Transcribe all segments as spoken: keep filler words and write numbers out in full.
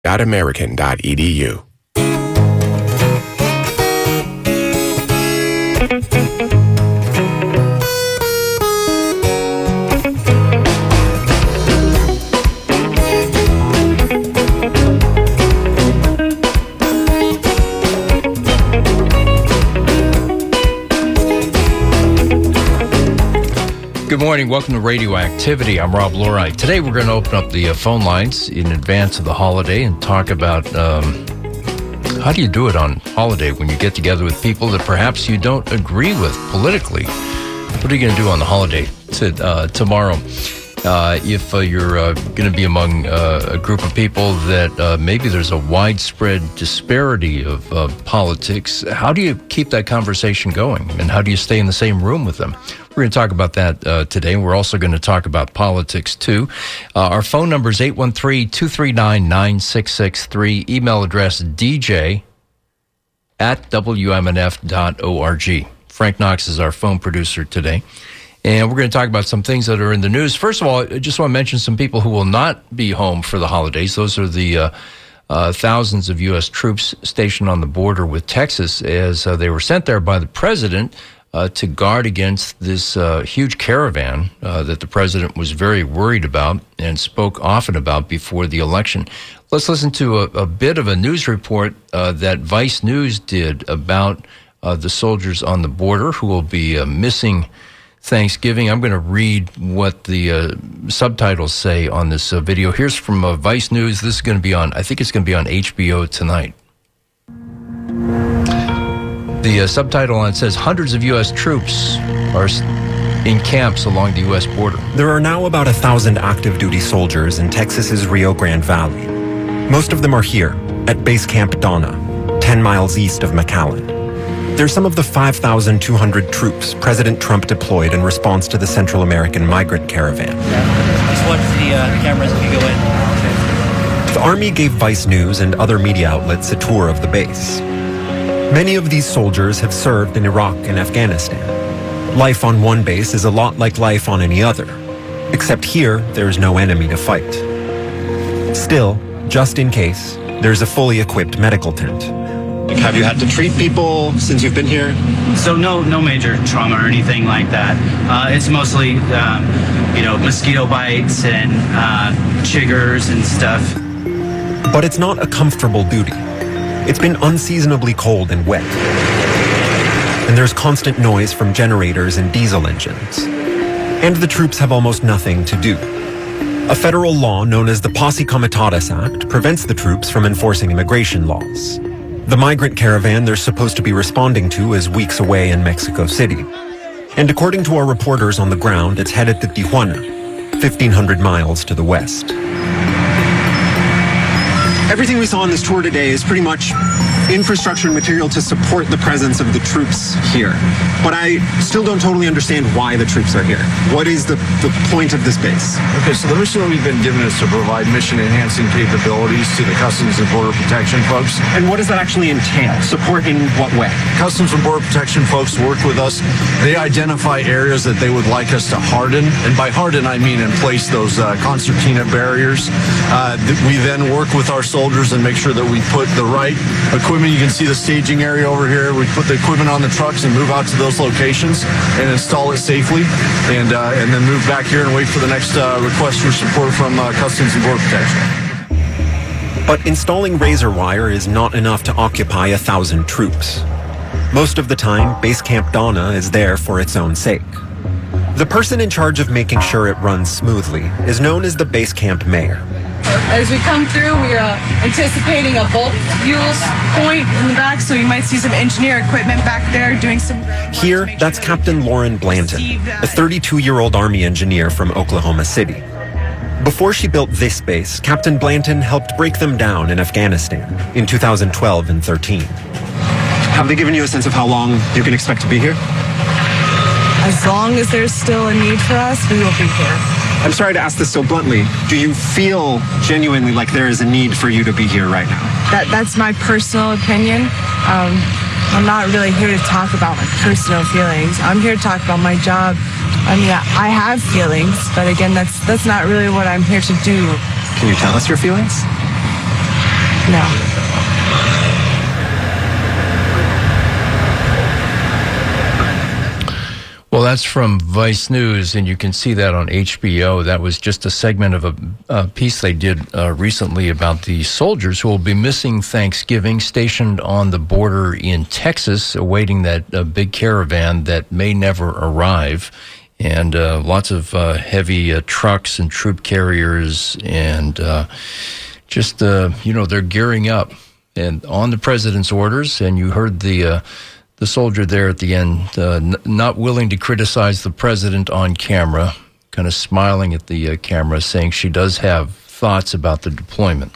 dot american dot e d u. Good morning. Welcome to Radioactivity. I'm Rob Lorite. Today we're going to open up the uh, phone lines in advance of the holiday and talk about um, how do you do it on holiday when you get together with people that perhaps you don't agree with politically. What are you going to do on the holiday to, uh, tomorrow? Uh, if uh, you're uh, going to be among uh, a group of people that uh, maybe there's a widespread disparity of uh, politics, how do you keep that conversation going? And how do you stay in the same room with them? We're going to talk about that uh, today. We're also going to talk about politics, too. Uh, our phone number is eight one three, two three nine, nine six six three. Email address d j at w m n f dot org. Frank Knox is our phone producer today. And we're going to talk about some things that are in the news. First of all, I just want to mention some people who will not be home for the holidays. Those are the uh, uh, thousands of U S troops stationed on the border with Texas as uh, they were sent there by the president uh, to guard against this uh, huge caravan uh, that the president was very worried about and spoke often about before the election. Let's listen to a, a bit of a news report uh, that Vice News did about uh, the soldiers on the border who will be uh, missing Thanksgiving. I'm going to read what the uh, subtitles say on this uh, video. Here's from uh, Vice News. This is going to be on, I think it's going to be on H B O tonight. The uh, subtitle on it says, hundreds of U S troops are in camps along the U S border. There are now about a thousand active duty soldiers in Texas's Rio Grande Valley. Most of them are here at Base Camp Donna, ten miles east of McAllen. They're some of the five thousand two hundred troops President Trump deployed in response to the Central American migrant caravan. Just watch the, uh, the cameras if you go in. The Army gave Vice News and other media outlets a tour of the base. Many of these soldiers have served in Iraq and Afghanistan. Life on one base is a lot like life on any other, except here there's no enemy to fight. Still, just in case, there's a fully equipped medical tent. Have you had to treat people since you've been here? So no no major trauma or anything like that. Uh, it's mostly, um, you know, mosquito bites and uh, chiggers and stuff. But it's not a comfortable duty. It's been unseasonably cold and wet. And there's constant noise from generators and diesel engines. And the troops have almost nothing to do. A federal law known as the Posse Comitatus Act prevents the troops from enforcing immigration laws. The migrant caravan they're supposed to be responding to is weeks away in Mexico City. And according to our reporters on the ground, it's headed to Tijuana, fifteen hundred miles to the west. Everything we saw on this tour today is pretty much infrastructure and material to support the presence of the troops here. But I still don't totally understand why the troops are here. What is the, the point of this base? Okay, so the mission that we've been given is to provide mission-enhancing capabilities to the Customs and Border Protection folks. And what does that actually entail? Support in what way? Customs and Border Protection folks work with us. They identify areas that they would like us to harden. And by harden, I mean in place those uh, concertina barriers. Uh, we then work with our soldiers and make sure that we put the right equipment. You can see the staging area over here. We put the equipment on the trucks and move out to those locations and install it safely, and uh, and then move back here and wait for the next uh, request for support from uh, Customs and Border Protection. But installing razor wire is not enough to occupy a thousand troops. Most of the time, Base Camp Donna is there for its own sake. The person in charge of making sure it runs smoothly is known as the Base Camp Mayor. As we come through, we are anticipating a bulk fuels point in the back, so you might see some engineer equipment back there doing some... Here, that's Captain Lauren Blanton, a thirty-two-year-old Army engineer from Oklahoma City. Before she built this base, Captain Blanton helped break them down in Afghanistan in two thousand twelve and thirteen. Have they given you a sense of how long you can expect to be here? As long as there's still a need for us, we will be here. I'm sorry to ask this so bluntly. Do you feel genuinely like there is a need for you to be here right now? That That's my personal opinion. Um, I'm not really here to talk about my personal feelings. I'm here to talk about my job. I mean, I have feelings, but again, that's that's not really what I'm here to do. Can you tell us your feelings? No. Well, that's from Vice News, and you can see that on H B O. That was just a segment of a, a piece they did uh, recently about the soldiers who will be missing Thanksgiving, stationed on the border in Texas, awaiting that uh, big caravan that may never arrive. And uh, lots of uh, heavy uh, trucks and troop carriers, and uh, just, uh, you know, they're gearing up. And on the president's orders, and you heard the... Uh, The soldier there at the end, uh, n- not willing to criticize the president on camera, kind of smiling at the uh, camera, saying she does have thoughts about the deployment.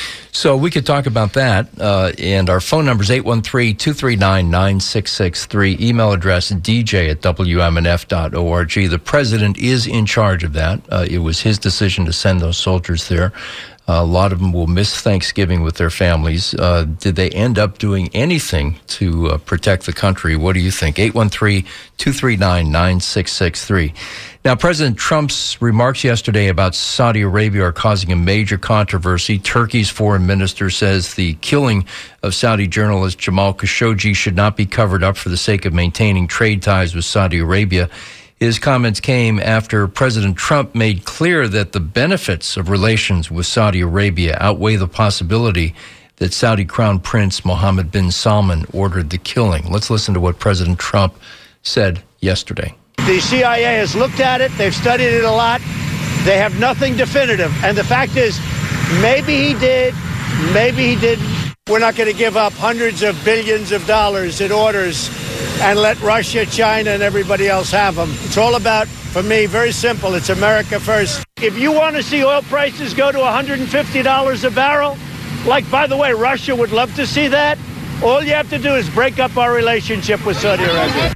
So we could talk about that. Uh, and our phone number is eight one three, two three nine, nine six six three. Email address d j at w m n f dot org. The president is in charge of that. Uh, it was his decision to send those soldiers there. Uh, a lot of them will miss Thanksgiving with their families. Uh, did they end up doing anything to uh, protect the country? What do you think? eight one three, two three nine, nine six six three. Now, President Trump's remarks yesterday about Saudi Arabia are causing a major controversy. Turkey's foreign minister says the killing of Saudi journalist Jamal Khashoggi should not be covered up for the sake of maintaining trade ties with Saudi Arabia. His comments came after President Trump made clear that the benefits of relations with Saudi Arabia outweigh the possibility that Saudi Crown Prince Mohammed bin Salman ordered the killing. Let's listen to what President Trump said yesterday. The C I A has looked at it. They've studied it a lot. They have nothing definitive. And the fact is, maybe he did, maybe he didn't. We're not going to give up hundreds of billions of dollars in orders and let Russia, China, and everybody else have them. It's all about, for me, very simple. It's America first. If you want to see oil prices go to one hundred fifty dollars a barrel, like, by the way, Russia would love to see that, all you have to do is break up our relationship with Saudi Arabia.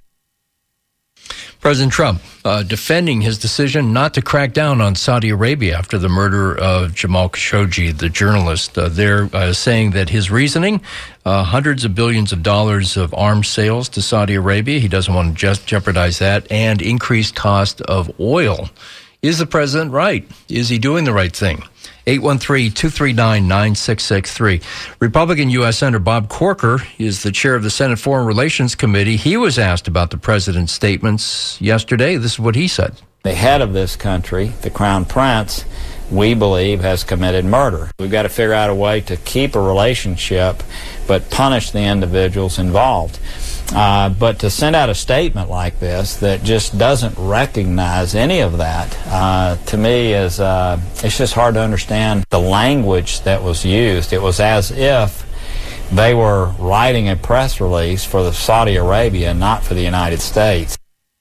President Trump uh, defending his decision not to crack down on Saudi Arabia after the murder of Jamal Khashoggi, the journalist. Uh, they're uh, saying that his reasoning, uh, hundreds of billions of dollars of arms sales to Saudi Arabia, he doesn't want to just jeopardize that, and increased cost of oil. Is the president right? Is he doing the right thing? eight one three, two three nine, nine six six three. Republican U S Senator Bob Corker is the chair of the Senate Foreign Relations Committee. He was asked about the president's statements yesterday. This is what he said. The head of this country, the Crown Prince, we believe has committed murder. We've got to figure out a way to keep a relationship but punish the individuals involved. Uh, but to send out a statement like this that just doesn't recognize any of that, uh, to me is, uh, it's just hard to understand the language that was used. It was as if they were writing a press release for the Saudi Arabia, not for the United States.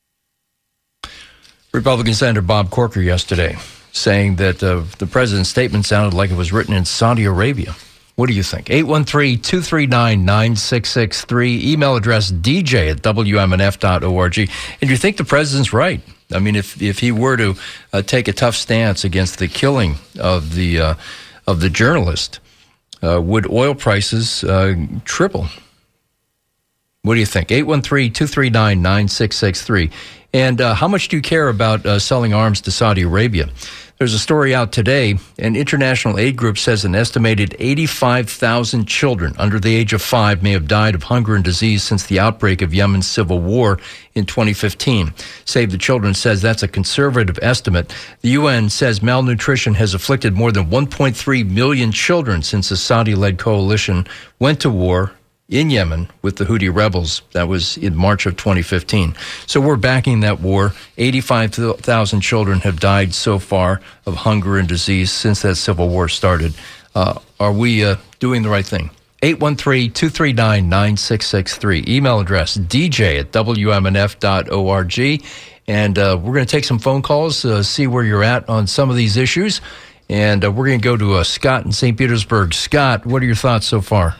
Republican Senator Bob Corker yesterday saying that uh, the president's statement sounded like it was written in Saudi Arabia. What do you think? eight one three, two three nine, nine six six three. Email address d j at w m n f dot org. And you think the president's right? I mean, if if he were to uh, take a tough stance against the killing of the uh, of the journalist, uh, would oil prices uh, triple? What do you think? eight one three, two three nine, nine six six three. And uh, how much do you care about uh, selling arms to Saudi Arabia? There's a story out today. An international aid group says an estimated eighty-five thousand children under the age of five may have died of hunger and disease since the outbreak of Yemen's civil war in twenty fifteen. Save the Children says that's a conservative estimate. The U N says malnutrition has afflicted more than one point three million children since the Saudi-led coalition went to war in Yemen with the Houthi rebels. That was in March of twenty fifteen. So we're backing that war. eighty-five thousand children have died so far of hunger and disease since that civil war started. Uh, are we uh, doing the right thing? eight one three, two three nine, nine six six three. Email address d j at w m n f dot org. And uh, we're going to take some phone calls, uh, see where you're at on some of these issues. And uh, we're going to go to uh, Scott in Saint Petersburg. Scott, what are your thoughts so far?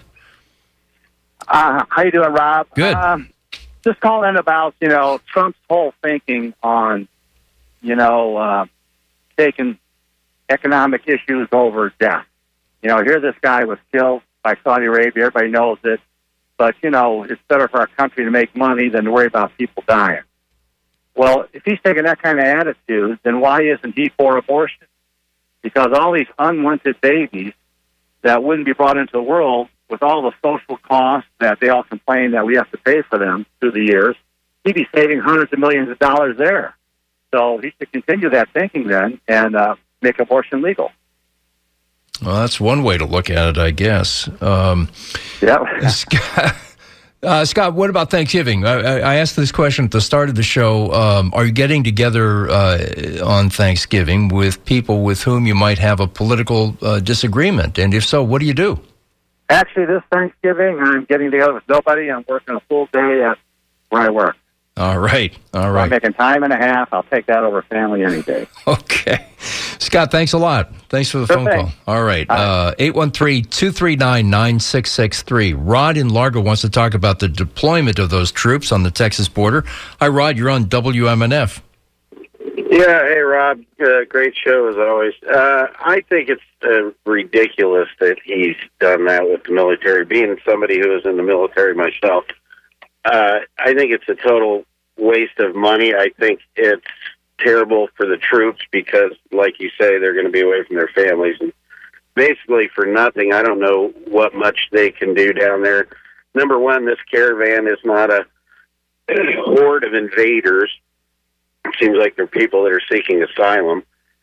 Uh, how you doing, Rob? Good. Um, just calling about, you know, Trump's whole thinking on, you know, uh, taking economic issues over death. You know, here this guy was killed by Saudi Arabia. Everybody knows it. But, you know, it's better for our country to make money than to worry about people dying. Well, if he's taking that kind of attitude, then why isn't he for abortion? Because all these unwanted babies that wouldn't be brought into the world with all the social costs that they all complain that we have to pay for them through the years. He'd be saving hundreds of millions of dollars there. So he should continue that thinking then and uh, make abortion legal. Well, that's one way to look at it, I guess. Um, yeah. Scott, uh, Scott, what about Thanksgiving? I, I asked this question at the start of the show. Um, are you getting together uh, on Thanksgiving with people with whom you might have a political uh, disagreement? And if so, what do you do? Actually, this Thanksgiving, I'm getting together with nobody. I'm working a full day at where I work. All right. All right. I'm making time and a half. I'll take that over family any day. Okay. Scott, thanks a lot. Thanks for the Good phone thing. call. All right. Uh, eight one three, two three nine, nine six six three. Rod in Largo wants to talk about the deployment of those troops on the Texas border. Hi, Rod. You're on W M N F. Yeah. Hey, Rob. Uh, great show, as always. Uh, I think it's uh, ridiculous that he's done that with the military. Being somebody who is in the military myself, Uh, I think it's a total waste of money. I think it's terrible for the troops because, like you say, they're going to be away from their families. And basically for nothing, I don't know what much they can do down there. Number one, this caravan is not a horde of invaders. It seems like they're people that are seeking asylum.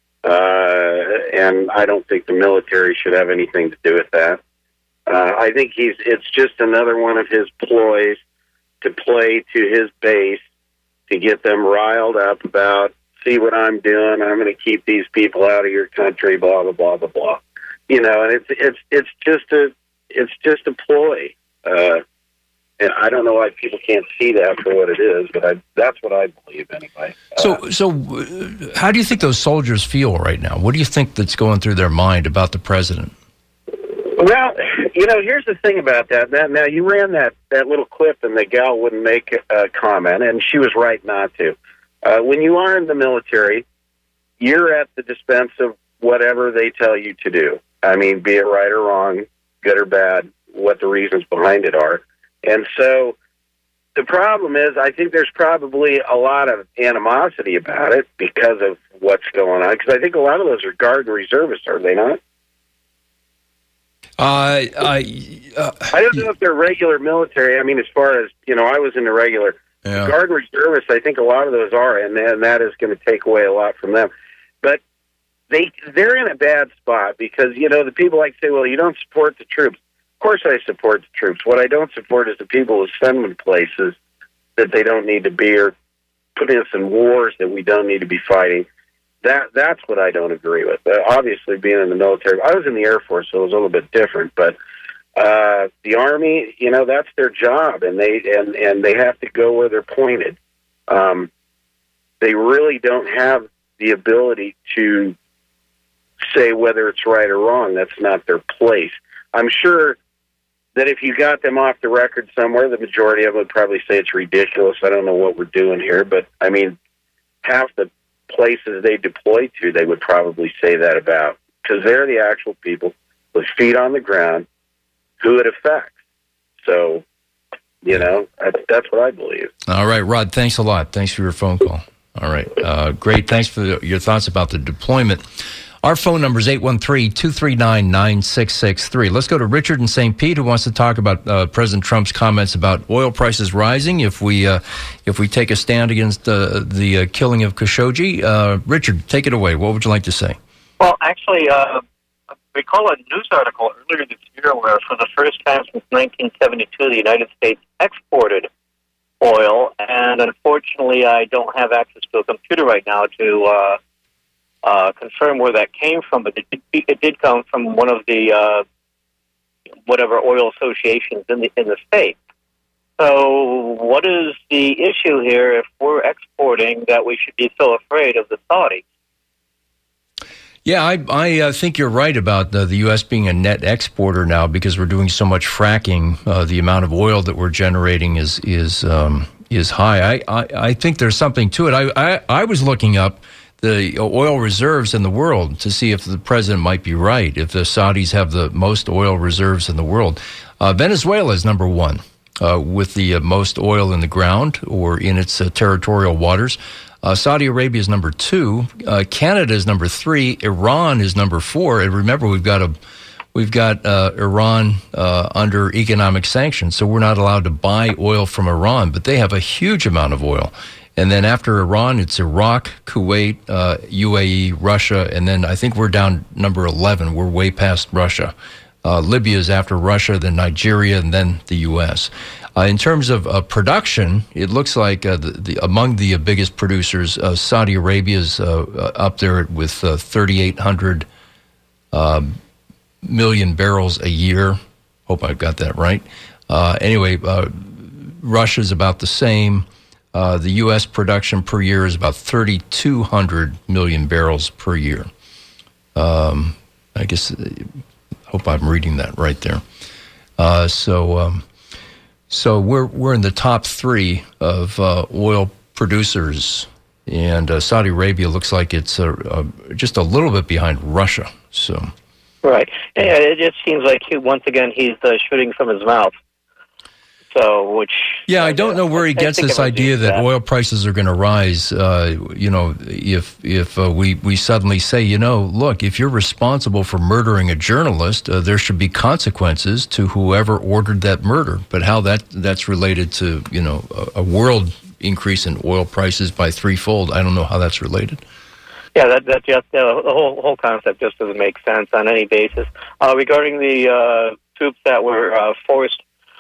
Uh, and I don't think the military should have anything to do with that. Uh, I think he's, it's just another one of his ploys to play to his base, to get them riled up about, see what I'm doing, I'm going to keep these people out of your country, blah, blah, blah, blah, blah. You know, and it's it's it's just a it's just a ploy. Uh, and I don't know why people can't see that for what it is, but I, that's what I believe anyway. Uh, So, so uh, how do you think those soldiers feel right now? What do you think that's going through their mind about the president? Well, you know, here's the thing about that. Now, now you ran that, that little clip, and the gal wouldn't make a comment, and she was right not to. Uh, when you are in the military, you're at the dispense of whatever they tell you to do. I mean, be it right or wrong, good or bad, what the reasons behind it are. And so the problem is, I think there's probably a lot of animosity about it because of what's going on, because I think a lot of those are Guard and reservists, are they not? Uh, I, uh, I don't know if they're regular military. I mean, as far as, you know, I was in the regular. Yeah. Guard and reservists, I think a lot of those are, and, and that is going to take away a lot from them. But they, they're in a bad spot because, you know, the people like to say, well, you don't support the troops. Of course I support the troops. What I don't support is the people who send them places that they don't need to be or put us in wars that we don't need to be fighting. That That's what I don't agree with. Uh, obviously, being in the military, I was in the Air Force, so it was a little bit different. But uh, the Army, you know, that's their job, and they and, and they have to go where they're pointed. Um, they really don't have the ability to say whether it's right or wrong. That's not their place. I'm sure that if you got them off the record somewhere, the majority of them would probably say it's ridiculous. I don't know what we're doing here, but I mean, half the places they deploy to, they would probably say that about, because they're the actual people with feet on the ground who it affects. So, you know, that's, that's what I believe. All right, Rod, thanks a lot. Thanks for your phone call. All right, uh, great. Thanks for the, your thoughts about the deployment. Our phone number is eight one three, two three nine, nine six six three. Let's go to Richard in Saint Pete, who wants to talk about uh, President Trump's comments about oil prices rising if we uh, if we take a stand against uh, the uh, killing of Khashoggi. Uh, Richard, take it away. What would you like to say? Well, actually, uh, I recall a news article earlier this year where for the first time since nineteen seventy-two, the United States exported oil, and unfortunately I don't have access to a computer right now to uh, uh, confirm where that came from, but it did, it did come from one of the uh, whatever oil associations in the in the state. So what is the issue here if we're exporting that we should be so afraid of the Saudis? Yeah, I, I uh, think you're right about the, the U S being a net exporter now because we're doing so much fracking. Uh, the amount of oil that we're generating is is um, is high. I, I, I think there's something to it. I, I, I was looking up the oil reserves in the world to see if the president might be right, if the Saudis have the most oil reserves in the world. Uh, Venezuela is number one uh, with the uh, most oil in the ground or in its uh, territorial waters. Uh, Saudi Arabia is number two. Uh, Canada is number three. Iran is number four. And remember, we've got a we've got uh, Iran uh, under economic sanctions, so we're not allowed to buy oil from Iran, but they have a huge amount of oil. And then after Iran, it's Iraq, Kuwait, uh, U A E, Russia, and then I think we're down number eleven. We're way past Russia. Uh, Libya is after Russia, then Nigeria, and then the U S. Uh, in terms of uh, production, it looks like uh, the, the, among the uh, biggest producers, uh, Saudi Arabia is uh, uh, up there with uh, thirty-eight hundred uh, million barrels a year. Hope I've got that right. Uh, anyway, uh, Russia's about the same. Uh, the U S production per year is about thirty-two hundred million barrels per year. Um, I guess, I hope I'm reading that right there. Uh, so, um, so we're we're in the top three of uh, oil producers, and uh, Saudi Arabia looks like it's uh, uh, just a little bit behind Russia. So, right, yeah, it just seems like he, once again he's uh, shooting from his mouth. So, which yeah, I don't know where he gets this idea that, that oil prices are going to rise. Uh, you know, if if uh, we we suddenly say, you know, look, if you're responsible for murdering a journalist, uh, there should be consequences to whoever ordered that murder. But how that that's related to, you know, a, a world increase in oil prices by threefold, I don't know how that's related. Yeah, that that just uh, the whole whole concept just doesn't make sense on any basis. Uh, regarding the uh, troops that were uh, forced.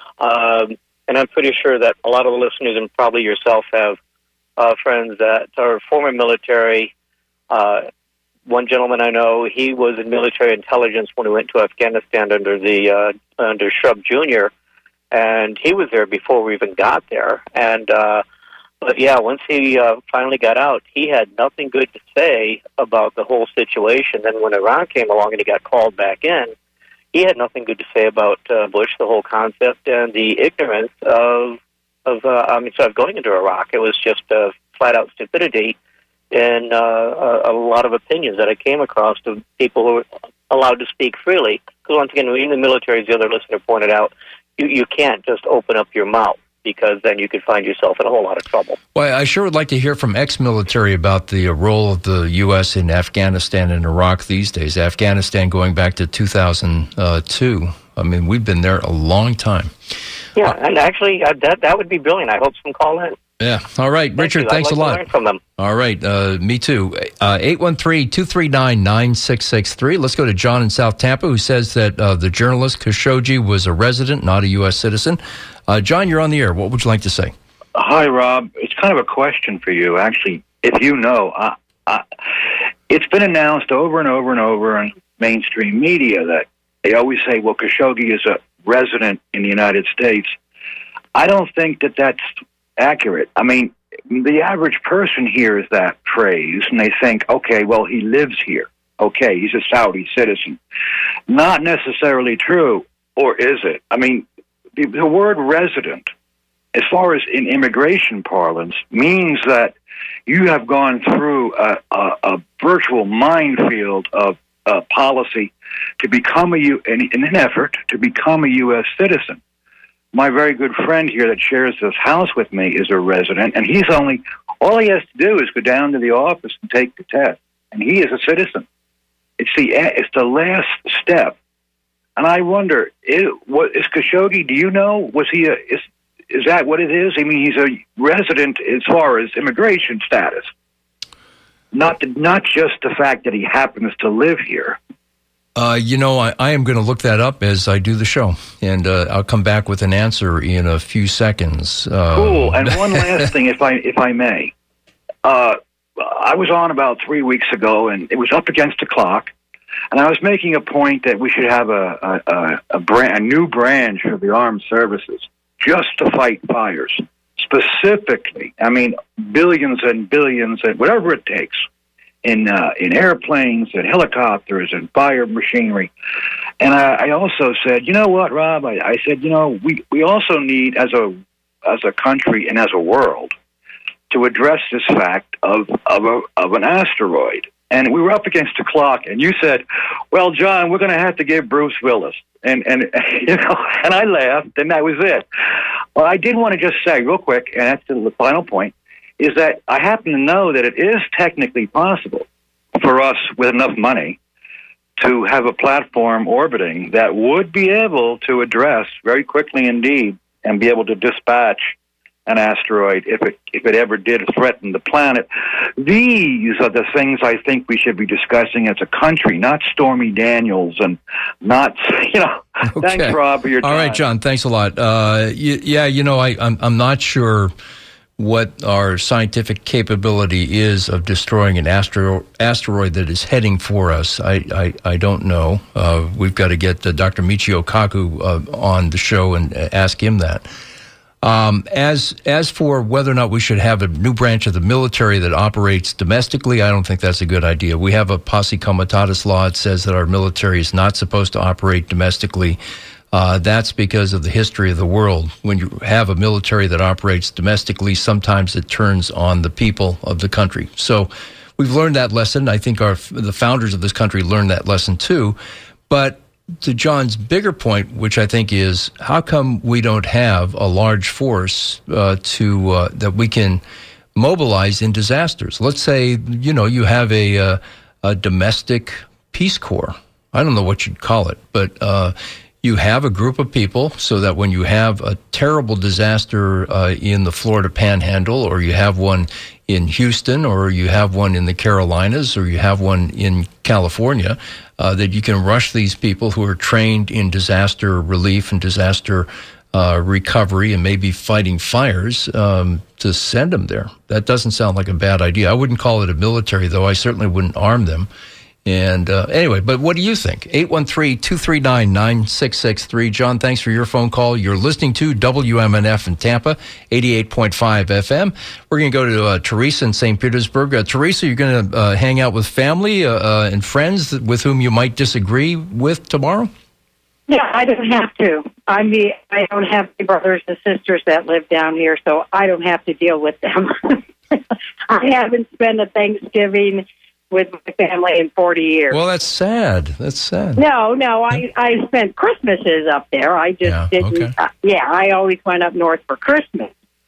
Um, and I'm pretty sure that a lot of the listeners and probably yourself have uh, friends that are former military. Uh, one gentleman I know, he was in military intelligence when he went to Afghanistan under the uh, under Shrub Junior, and he was there before we even got there. And uh, but yeah, once he uh, finally got out, he had nothing good to say about the whole situation. Then when Iran came along and he got called back in, he had nothing good to say about uh, Bush, the whole concept, and the ignorance of, of uh, I mean, sort of going into Iraq. It was just uh, flat-out stupidity in uh, a, a lot of opinions that I came across of people who were allowed to speak freely. Because once again, in the military, as the other listener pointed out, you, you can't just open up your mouth, because then you could find yourself in a whole lot of trouble. Well, I sure would like to hear from ex-military about the uh, role of the U S in Afghanistan and Iraq these days. Afghanistan going back to two thousand two. I mean, we've been there a long time. Yeah, uh, and actually, uh, that that would be brilliant. I hope some call in. Yeah. All right, Thank Richard, you. thanks I'd like a lot. To learn from them. All right, uh, me too. Uh, eight one three, two three nine, nine six six three. Let's go to John in South Tampa, who says that uh, the journalist Khashoggi was a resident, not a U S citizen. Uh, John, you're on the air. What would you like to say? Hi, Rob. It's kind of a question for you, actually. If you know, I, I, it's been announced over and over and over in mainstream media that they always say, well, Khashoggi is a resident in the United States. I don't think that that's accurate. I mean, the average person hears that phrase and they think, okay, well, he lives here. Okay, he's a Saudi citizen. Not necessarily true, or is it? I mean, the, the word resident, as far as in immigration parlance, means that you have gone through a, a, a virtual minefield of uh, policy to become a U, in, in an effort to become a U S citizen. My very good friend here that shares this house with me is a resident, and he's only, all he has to do is go down to the office and take the test, and he is a citizen. It's the it's the last step. And I wonder, is, what, is Khashoggi, do you know, was he a, is, is that what it is? I mean, he's a resident as far as immigration status. Not, the, not just the fact that he happens to live here. Uh, you know, I, I am going to look that up as I do the show, and uh, I'll come back with an answer in a few seconds. Uh, cool. And one last thing, if I if I may. Uh, I was on about three weeks ago, and it was up against the clock, and I was making a point that we should have a a, a, a, brand, a new branch of the armed services just to fight fires. Specifically, I mean, billions and billions and whatever it takes. In uh, in airplanes and helicopters and fire machinery. And I, I also said, you know what, Rob? I, I said, you know, we, we also need, as a as a country and as a world, to address this fact of of, a, of an asteroid. And we were up against the clock, and you said, well, John, we're going to have to give Bruce Willis. And, and you know, and I laughed, and that was it. Well, I did want to just say real quick, and that's the final point, is that I happen to know that it is technically possible for us with enough money to have a platform orbiting that would be able to address very quickly indeed and be able to dispatch an asteroid if it if it ever did threaten the planet. These are the things I think we should be discussing as a country, not Stormy Daniels and not, you know. Okay. Thanks, Rob, for your time. All right, John, thanks a lot. Uh, y- yeah, you know, I, I'm, I'm not sure what our scientific capability is of destroying an astero- asteroid that is heading for us. I, I, I don't know. Uh, we've got to get uh, Doctor Michio Kaku uh, on the show and uh, ask him that. Um, as as for whether or not we should have a new branch of the military that operates domestically, I don't think that's a good idea. We have a posse comitatus law. It says that our military is not supposed to operate domestically. Uh, that's because of the history of the world. When you have a military that operates domestically, sometimes it turns on the people of the country. So we've learned that lesson. I think our the founders of this country learned that lesson too. But to John's bigger point, which I think is, how come we don't have a large force uh, to uh, that we can mobilize in disasters? Let's say, you know, you have a, uh, a domestic Peace Corps. I don't know what you'd call it, but uh, you have a group of people so that when you have a terrible disaster uh, in the Florida Panhandle, or you have one in Houston, or you have one in the Carolinas, or you have one in California, uh, that you can rush these people who are trained in disaster relief and disaster uh, recovery and maybe fighting fires um, to send them there. That doesn't sound like a bad idea. I wouldn't call it a military, though. I certainly wouldn't arm them. And uh, anyway, but what do you think? eight one three, two three nine, nine six six three. John, thanks for your phone call. You're listening to W M N F in Tampa, eighty-eight point five F M. We're going to go to uh, Teresa in Saint Petersburg. Uh, Teresa, you're going to uh, hang out with family uh, uh, and friends with whom you might disagree with tomorrow? Yeah, I don't have to. I mean, I don't have any brothers and sisters that live down here, so I don't have to deal with them. I haven't spent a Thanksgiving with my family in forty years. Well, that's sad. That's sad. No, no, I, I spent Christmases up there. I just Yeah, didn't. okay. Uh, yeah, I always went up north for Christmas.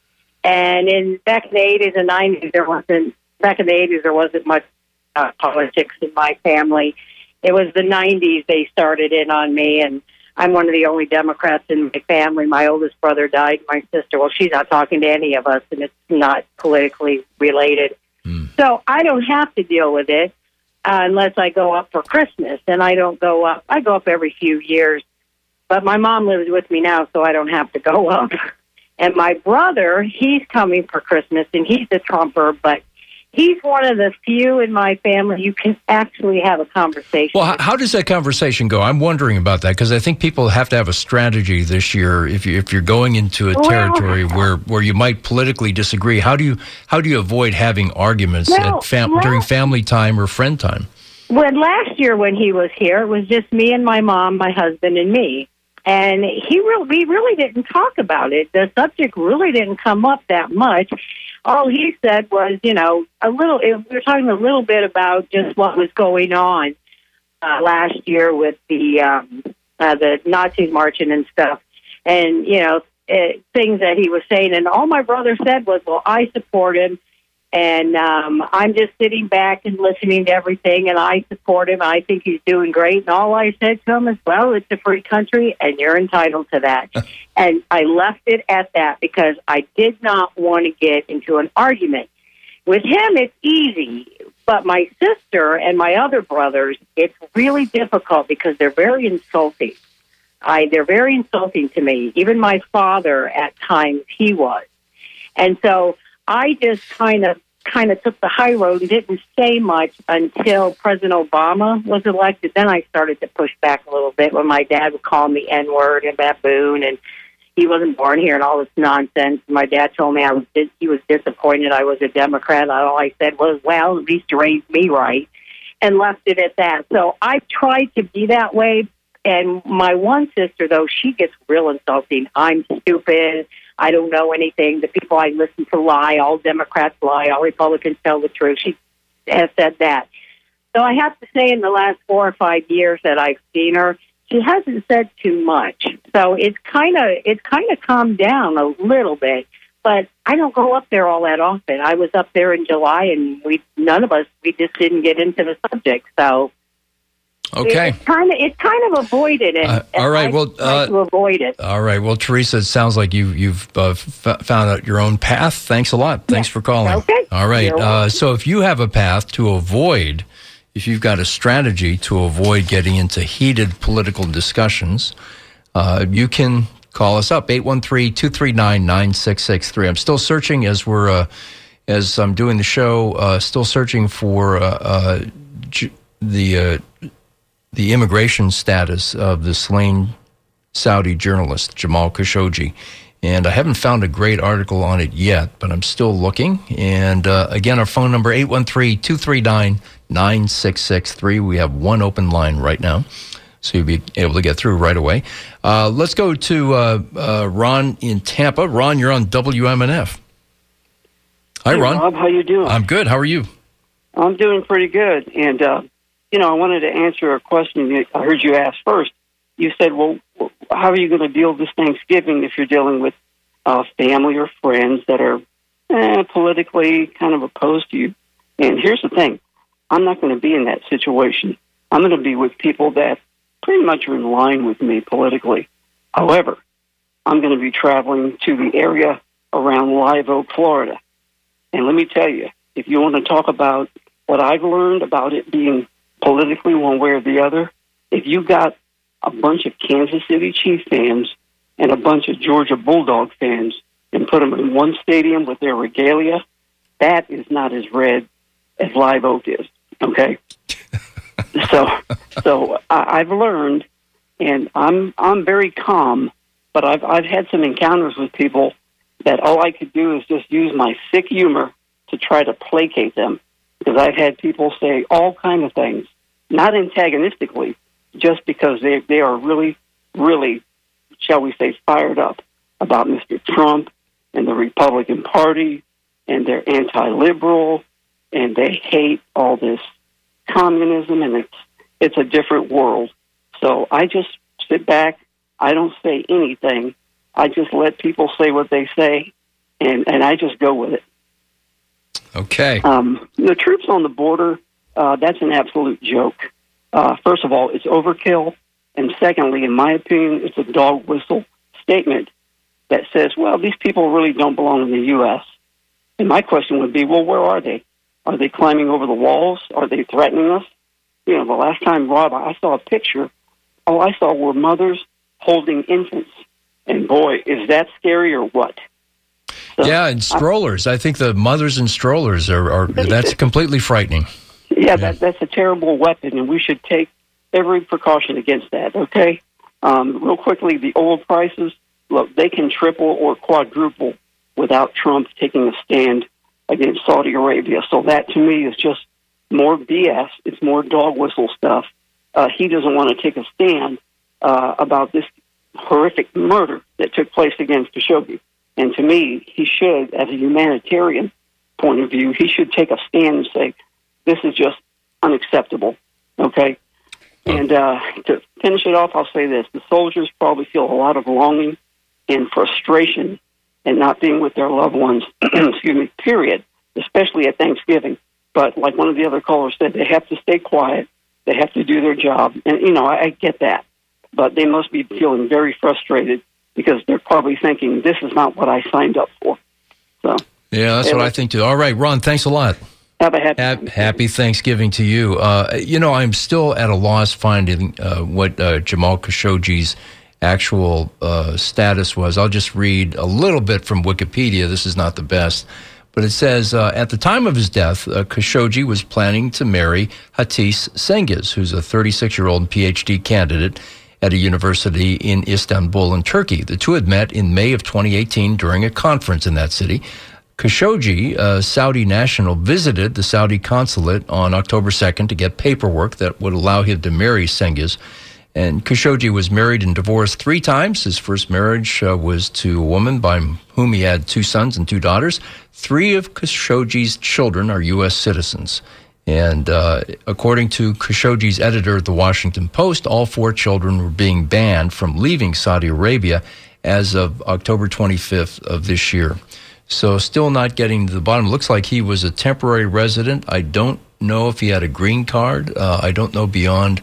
And in back in the eighties and nineties, there wasn't. Back in the eighties, there wasn't much uh, politics in my family. It was the nineties they started in on me, and I'm one of the only Democrats in my family. My oldest brother died. My sister, well, she's not talking to any of us, and it's not politically related. So I don't have to deal with it uh, unless I go up for Christmas. And I don't go up. I go up every few years. But my mom lives with me now, so I don't have to go up. And my brother, he's coming for Christmas, and he's a Trumper, but he's one of the few in my family you can actually have a conversation Well, with. how, how does that conversation go? I'm wondering about that, because I think people have to have a strategy this year. If you if you're going into a Well- territory where, where you might politically disagree, how do you how do you avoid having arguments Well, at fam- well- during family time or friend time? When last year when he was here, it was just me and my mom, my husband, and me. And he really, we really didn't talk about it. The subject really didn't come up that much. All he said was, you know, a little. We were talking a little bit about just what was going on uh, last year with the um, uh, the Nazis marching and stuff, and you know, uh, things that he was saying. And all my brother said was, "Well, I support him." And um, I'm just sitting back and listening to everything, and I support him. I think he's doing great. And all I said to him is, well, it's a free country, and you're entitled to that. And I left it at that because I did not want to get into an argument. With him, it's easy. But my sister and my other brothers, it's really difficult because they're very insulting. I, they're very insulting to me. Even my father, at times, he was. And so I just kind of kind of took the high road and didn't say much until President Obama was elected. Then I started to push back a little bit when my dad would call me N-word and baboon, and he wasn't born here and all this nonsense. My dad told me I was he was disappointed I was a Democrat. And all I said was, well, at least you raised me right, and left it at that. So I tried to be that way. And my one sister, though, she gets real insulting. I'm stupid. I don't know anything. The people I listen to lie. All Democrats lie. All Republicans tell the truth. She has said that. So I have to say in the last four or five years that I've seen her, she hasn't said too much. So it's kind of it's kind of calmed down a little bit. But I don't go up there all that often. I was up there in July, and we none of us, we just didn't get into the subject. So Okay. It's kind of it's kind of avoided it. Uh, all right. Well, uh, to avoid it. All right. Well, Teresa, it sounds like you you've uh, f- found out your own path. Thanks a lot. Thanks for calling. Okay. All right. You're Uh, so if you have a path to avoid, if you've got a strategy to avoid getting into heated political discussions, uh, you can call us up eight one three, two three nine, nine six six three. I'm still searching as we're uh, as I'm doing the show. Uh, still searching for uh, uh, j- the. Uh, the immigration status of the slain Saudi journalist, Jamal Khashoggi. And I haven't found a great article on it yet, but I'm still looking. And uh, again, our phone number, eight one three, two three nine, nine six six three. We have one open line right now, so you'll be able to get through right away. Uh, let's go to uh, uh, Ron in Tampa. Ron, you're on W M N F. Hi, hey, Ron. Rob, how you doing? I'm good. How are you? I'm doing pretty good. And, uh, you know, I wanted to answer a question that I heard you ask first. You said, well, how are you going to deal this Thanksgiving if you're dealing with uh, family or friends that are eh, politically kind of opposed to you? And here's the thing. I'm not going to be in that situation. I'm going to be with people that pretty much are in line with me politically. However, I'm going to be traveling to the area around Live Oak, Florida. And let me tell you, if you want to talk about what I've learned about it being politically one way or the other, if you got a bunch of Kansas City Chiefs fans and a bunch of Georgia Bulldog fans and put them in one stadium with their regalia, that is not as red as Live Oak is, okay? so so I, I've learned, and I'm I'm very calm, but I've I've had some encounters with people that all I could do is just use my sick humor to try to placate them, because I've had people say all kinds of things, not antagonistically, just because they they are really, really, shall we say, fired up about Mister Trump and the Republican Party, and they're anti-liberal, and they hate all this communism, and it's it's a different world. So I just sit back. I don't say anything. I just let people say what they say, and, and I just go with it. Okay. Um, the troops on the border, uh, that's an absolute joke. Uh, first of all, it's overkill. And secondly, in my opinion, it's a dog whistle statement that says, well, these people really don't belong in the U S And my question would be, well, where are they? Are they climbing over the walls? Are they threatening us? You know, the last time, Rob, I saw a picture, all I saw were mothers holding infants. And boy, is that scary or what? So, yeah, and strollers. I, I think the mothers and strollers are, are that's completely frightening. Yeah, yeah. That, that's a terrible weapon, and we should take every precaution against that, okay? Um, real quickly, the oil prices, look, they can triple or quadruple without Trump taking a stand against Saudi Arabia. So that, to me, is just more B S. It's more dog whistle stuff. Uh, he doesn't want to take a stand uh, about this horrific murder that took place against Khashoggi. And to me, he should, as a humanitarian point of view, he should take a stand and say, this is just unacceptable, okay? And uh, to finish it off, I'll say this. The soldiers probably feel a lot of longing and frustration and not being with their loved ones, excuse me, period, especially at Thanksgiving. But like one of the other callers said, they have to stay quiet. They have to do their job. And, you know, I, I get that. But they must be feeling very frustrated because they're probably thinking, this is not what I signed up for. So yeah, that's what I think, too. All right, Ron, thanks a lot. Have a happy Happy, happy Thanksgiving to you. Uh, you know, I'm still at a loss finding uh, what uh, Jamal Khashoggi's actual uh, status was. I'll just read a little bit from Wikipedia. This is not the best. But it says, uh, at the time of his death, uh, Khashoggi was planning to marry Hatice Cengiz, who's a thirty-six-year-old P H D candidate at a university in Istanbul in Turkey. The two had met in May of twenty eighteen during a conference in that city. Khashoggi, a Saudi national, visited the Saudi consulate on October second to get paperwork that would allow him to marry Cengiz. And Khashoggi was married and divorced three times. His first marriage uh, was to a woman by whom he had two sons and two daughters. Three of Khashoggi's children are U S citizens. And uh, according to Khashoggi's editor at The Washington Post, all four children were being banned from leaving Saudi Arabia as of October twenty-fifth of this year. So still not getting to the bottom. Looks like he was a temporary resident. I don't know if he had a green card. Uh, I don't know beyond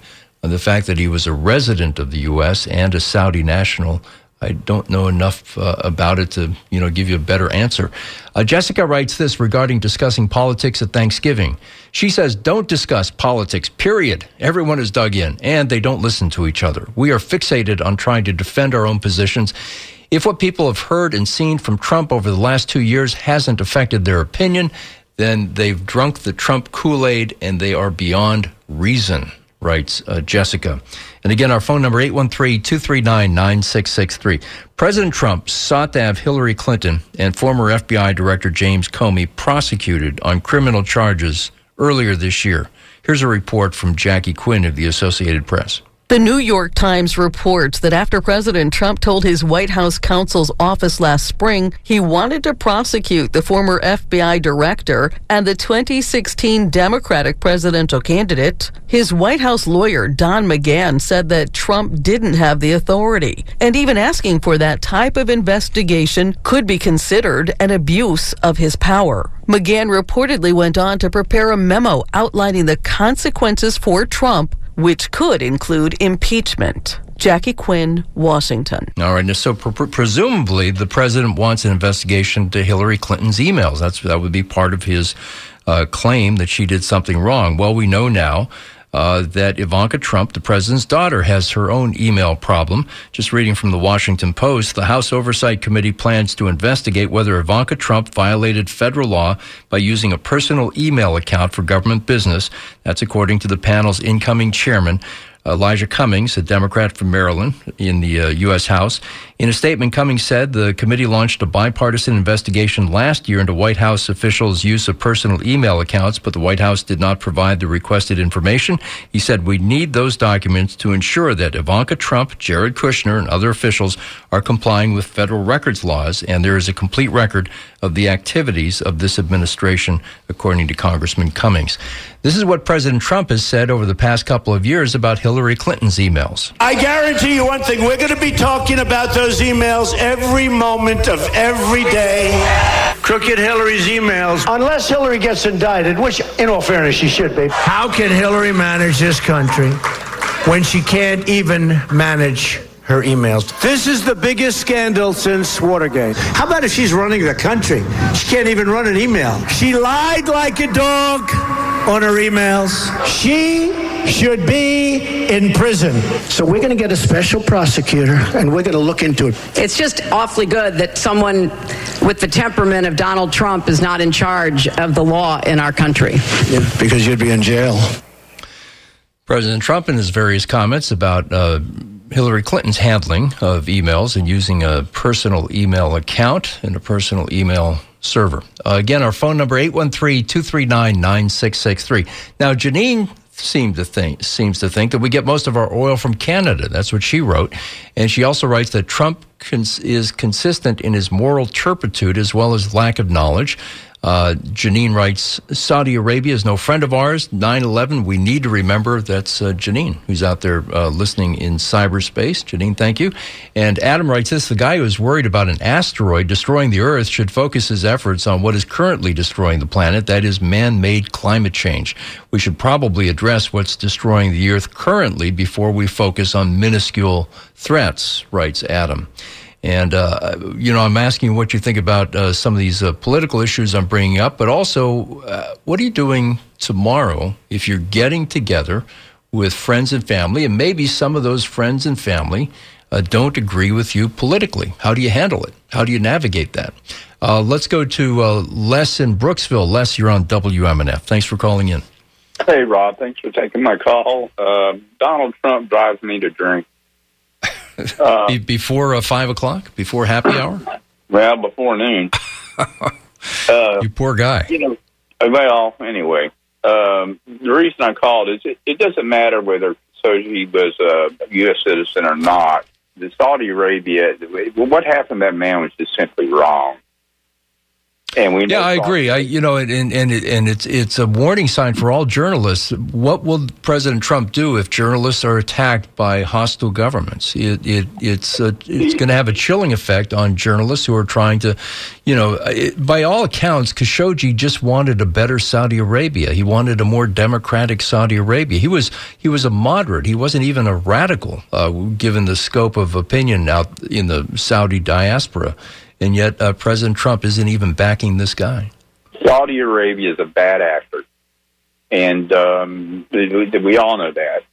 the fact that he was a resident of the U S and a Saudi national, I don't know enough uh, about it to, you know, give you a better answer. Uh, Jessica writes this regarding discussing politics at Thanksgiving. She says, don't discuss politics, period. Everyone is dug in, and they don't listen to each other. We are fixated on trying to defend our own positions. If what people have heard and seen from Trump over the last two years hasn't affected their opinion, then they've drunk the Trump Kool-Aid and they are beyond reason, writes uh, Jessica. And again, our phone number, eight one three, two three nine, nine six six three. President Trump sought to have Hillary Clinton and former F B I Director James Comey prosecuted on criminal charges earlier this year. Here's a report from Jackie Quinn of the Associated Press. The New York Times reports that after President Trump told his White House counsel's office last spring he wanted to prosecute the former F B I director and the twenty sixteen Democratic presidential candidate, his White House lawyer Don McGahn said that Trump didn't have the authority, and even asking for that type of investigation could be considered an abuse of his power. McGahn reportedly went on to prepare a memo outlining the consequences for Trump, which could include impeachment. Jackie Quinn, Washington. All right. So pre- presumably the president wants an investigation to Hillary Clinton's emails. That's that would be part of his uh, claim that she did something wrong. Well, we know now uh, that Ivanka Trump, the president's daughter, has her own email problem. Just reading from the Washington Post, the House Oversight Committee plans to investigate whether Ivanka Trump violated federal law by using a personal email account for government business. That's according to the panel's incoming chairman, Elijah Cummings, a Democrat from Maryland in the uh, U S House. In a statement, Cummings said the committee launched a bipartisan investigation last year into White House officials' use of personal email accounts, but the White House did not provide the requested information. He said, we need those documents to ensure that Ivanka Trump, Jared Kushner, and other officials are complying with federal records laws, and there is a complete record of the activities of this administration, according to Congressman Cummings. This is what President Trump has said over the past couple of years about Hillary Clinton's emails. I guarantee you one thing, we're going to be talking about those emails every moment of every day. Crooked Hillary's emails. Unless Hillary gets indicted, which in all fairness she should be. How can Hillary manage this country when she can't even manage her emails? This is the biggest scandal since Watergate. How about if she's running the country? She can't even run an email. She lied like a dog on her emails. She should be in prison. So we're going to get a special prosecutor, and we're going to look into it. It's just awfully good that someone with the temperament of Donald Trump is not in charge of the law in our country. Yeah, because you'd be in jail. President Trump, in his various comments about uh, Hillary Clinton's handling of emails and using a personal email account and a personal email server. Uh, again, our phone number, eight one three, two three nine, nine six six three. Now, Janine seemed to think, seems to think that we get most of our oil from Canada. That's what she wrote. And she also writes that Trump cons- is consistent in his moral turpitude as well as lack of knowledge. Uh, Janine writes, Saudi Arabia is no friend of ours. nine eleven, we need to remember. That's uh, Janine, who's out there uh, listening in cyberspace. Janine, thank you. And Adam writes this, the guy who is worried about an asteroid destroying the Earth should focus his efforts on what is currently destroying the planet, that is man-made climate change. We should probably address what's destroying the Earth currently before we focus on minuscule threats, writes Adam. And, uh, you know, I'm asking you what you think about uh, some of these uh, political issues I'm bringing up, but also uh, what are you doing tomorrow if you're getting together with friends and family, and maybe some of those friends and family uh, don't agree with you politically? How do you handle it? How do you navigate that? Uh, let's go to uh, Les in Brooksville. Les, you're on W M N F. Thanks for calling in. Hey, Rob. Thanks for taking my call. Uh, Donald Trump drives me to drink. Uh, Be- before uh, five o'clock? Before happy hour? Well, before noon. uh, you poor guy. You know, well, anyway, um, the reason I called is it, it doesn't matter whether Khashoggi was a U S citizen or not. The Saudi Arabia, what happened to that man was just simply wrong. And we know yeah, I agree. I, you know, and and it, and it's it's a warning sign for all journalists. What will President Trump do if journalists are attacked by hostile governments? It it it's a, it's going to have a chilling effect on journalists who are trying to, you know, it, by all accounts, Khashoggi just wanted a better Saudi Arabia. He wanted a more democratic Saudi Arabia. He was he was a moderate. He wasn't even a radical, uh, given the scope of opinion out in the Saudi diaspora. And yet uh, President Trump isn't even backing this guy. Saudi Arabia is a bad actor. And um, we all know that.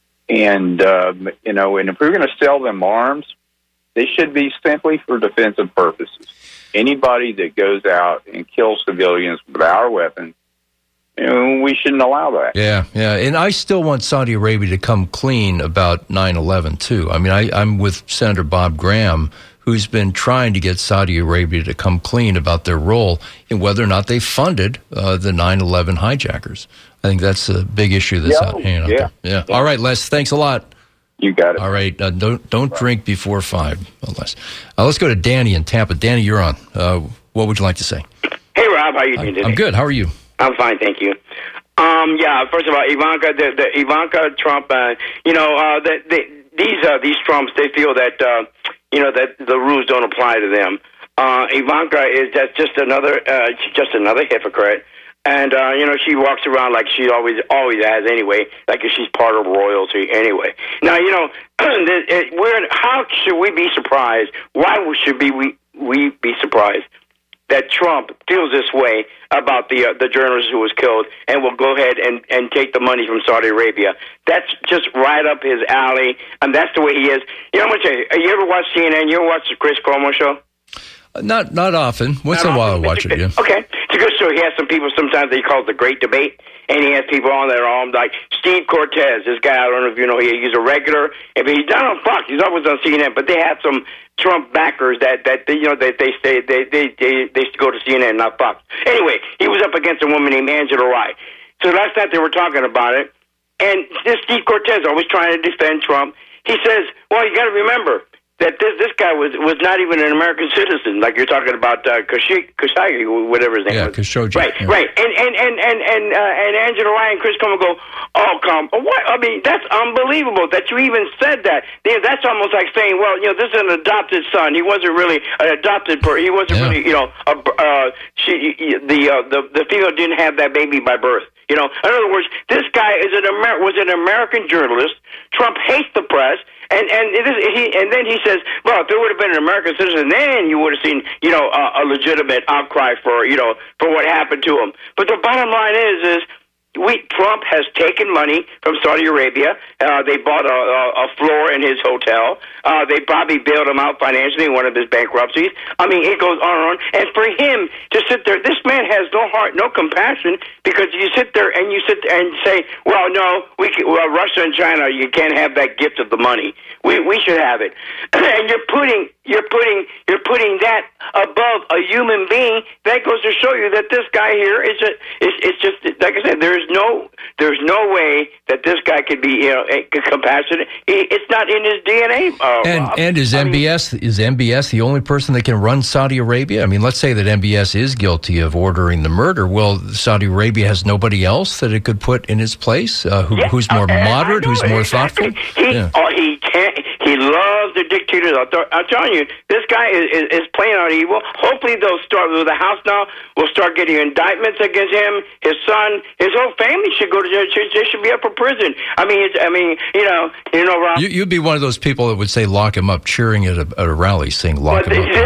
And, um, you know, and if we're going to sell them arms, they should be simply for defensive purposes. Anybody that goes out and kills civilians with our weapons, you know, we shouldn't allow that. Yeah, yeah. And I still want Saudi Arabia to come clean about nine eleven, too. I mean, I, I'm with Senator Bob Graham, who's been trying to get Saudi Arabia to come clean about their role in whether or not they funded uh, the nine eleven hijackers. I think that's a big issue that's yeah, out, hanging out yeah. there. Yeah. yeah. All right, Les, thanks a lot. You got it. All right, uh, don't don't right. drink before five, Les. Uh, let's go to Danny in Tampa. Danny, you're on. Uh, what would you like to say? Hey, Rob, how you doing today? I'm good. How are you? I'm fine, thank you. Um, yeah, first of all, Ivanka, the, the Ivanka Trump, uh, you know, uh, the, the, these uh, these Trumps, they feel that. Uh, You know that the rules don't apply to them. Uh, Ivanka is just just another uh, just another hypocrite, and uh, you know she walks around like she always always has anyway, like she's part of royalty anyway. Now you know we're how should we be surprised? Why should be we we be surprised that Trump feels this way about the uh, the journalist who was killed and will go ahead and, and take the money from Saudi Arabia? That's just right up his alley, and that's the way he is. You know, I'm gonna tell you, you ever watch C N N? You ever watch the Chris Cuomo show? Uh, not not often. Once Not in a while often. I watch it, yeah. Okay. It's a good show. He has some people sometimes they call it the Great Debate, and he has people on there all like Steve Cortez. This guy, I don't know if you know, he, he's a regular. But he's not on Fox. He's always on C N N, but they have some Trump backers that that they, you know they they say they they they they go to C N N, not Fox. Anyway, he was up against a woman named Angela Rye. So last night they were talking about it, and this Steve Cortez always trying to defend Trump. He says, "Well, you got to remember that this this guy was was not even an American citizen, like you're talking about uh, Khashoggi, whatever his name yeah, was." Khashoggi. Right, yeah. right, and and and and and, uh, and Angela Rye and Chris Cuomo go, "Oh, come, what? I mean, that's unbelievable that you even said that. Yeah, that's almost like saying, well, you know, this is an adopted son. He wasn't really an adopted per. He wasn't Yeah. really, you know, a, uh, she the uh, the the female didn't have that baby by birth." You know, in other words, this guy is an Amer- was an American journalist. Trump hates the press, and and it is, he and then he says, "Well, if there would have been an American citizen, then you would have seen, you know, a, a legitimate outcry for, you know, for what happened to him." But the bottom line is, is we Trump has taken money from Saudi Arabia. Uh, they bought a, a, a floor in his hotel. Uh, they probably bailed him out financially in one of his bankruptcies. I mean, it goes on and on. And for him to sit there, this man has no heart, no compassion, because you sit there and you sit there and say, "Well, no, we can, well, Russia and China, you can't have that gift of the money. We we should have it." And you're putting you're putting you're putting that above a human being. That goes to show you that this guy here is a is it's just like I said. There's no there's no way that this guy could be, you know, compassionate. He, it's not in his D N A. Uh, And Rob. and is I M B S mean, is M B S the only person that can run Saudi Arabia? I mean, let's say that M B S is guilty of ordering the murder. Well, Saudi Arabia has nobody else that it could put in its place, uh, who, yeah, who's more uh, moderate, I know, who's more exactly. thoughtful. He Yeah. oh, he can't. He loves the dictators. I'm, th- I'm telling you, this guy is, is, is playing on evil. Hopefully, they'll start with the House now. Will start getting indictments against him, his son, his whole family should go to jail. They should be up for prison. I mean, it's, I mean, you know, you know, Rob. You, you'd be one of those people that would say "lock him up," cheering at a, at a rally, saying "lock But him up."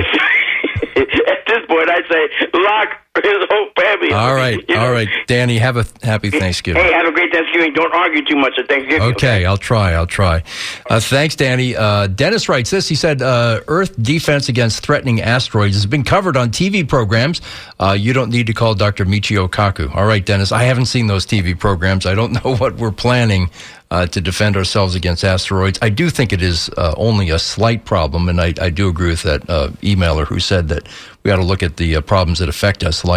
at this point, I'd say lock his whole family. All right, You know? all right, Danny. Have a happy Thanksgiving. Hey, have a great Thanksgiving. Don't argue too much at Thanksgiving. Okay, I'll try. I'll try. Uh, thanks, Danny. Uh, Dennis writes this. He said, uh, Earth defense against threatening asteroids has been covered on T V programs. Uh, you don't need to call Doctor Michio Kaku. All right, Dennis, I haven't seen those T V programs. I don't know what we're planning uh, to defend ourselves against asteroids. I do think it is uh, only a slight problem, and I, I do agree with that uh, emailer who said that we ought to look at the uh, problems that affect us, like